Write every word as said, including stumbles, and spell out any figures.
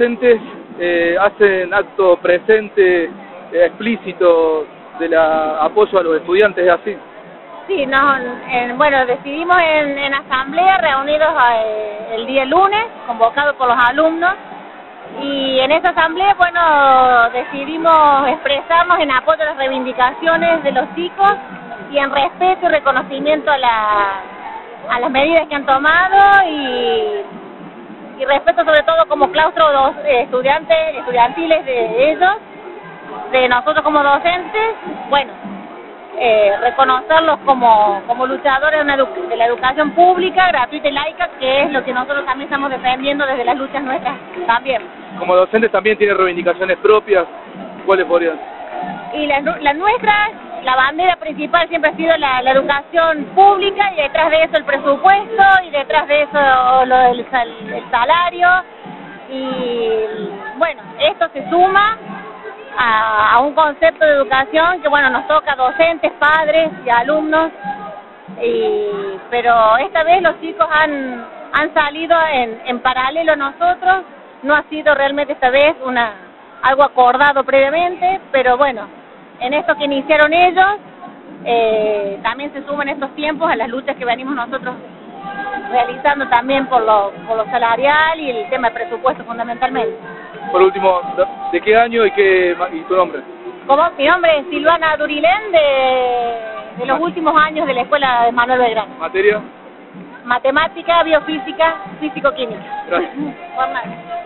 docentes eh, hacen acto presente, eh, explícito de la apoyo a los estudiantes, ¿es así? Sí, no, en, bueno, decidimos en, en asamblea reunidos eh, el día lunes, convocados por los alumnos, y en esa asamblea, bueno, decidimos expresarnos en apoyo a las reivindicaciones de los chicos y en respeto y reconocimiento a, la, a las medidas que han tomado y, y respeto sobre todo como claustro dos, eh, estudiantes, estudiantiles de ellos, de nosotros como docentes, bueno, eh, reconocerlos como, como luchadores de, una edu de la educación pública, gratuita y laica, que es lo que nosotros también estamos defendiendo desde las luchas nuestras también. Como docentes también tienen reivindicaciones propias, ¿cuáles podrían? Y la, la nuestra, la bandera principal siempre ha sido la, la educación pública, y detrás de eso el presupuesto, y detrás de eso lo del el salario, y bueno, esto se suma a, a un concepto de educación que bueno, nos toca a docentes, padres y alumnos, y, pero esta vez los chicos han, han salido en, en paralelo a nosotros, no ha sido realmente esta vez una algo acordado previamente, pero bueno, en esto que iniciaron ellos, eh, también se suman estos tiempos a las luchas que venimos nosotros realizando también por lo, por lo salarial y el tema de presupuesto fundamentalmente. Por último, ¿de qué año y, qué, y tu nombre? Como mi nombre es Silvana Durilén, de, de los últimos años de la escuela de Manuel Belgrano. ¿Materia? Matemática, biofísica, físico-química. Gracias.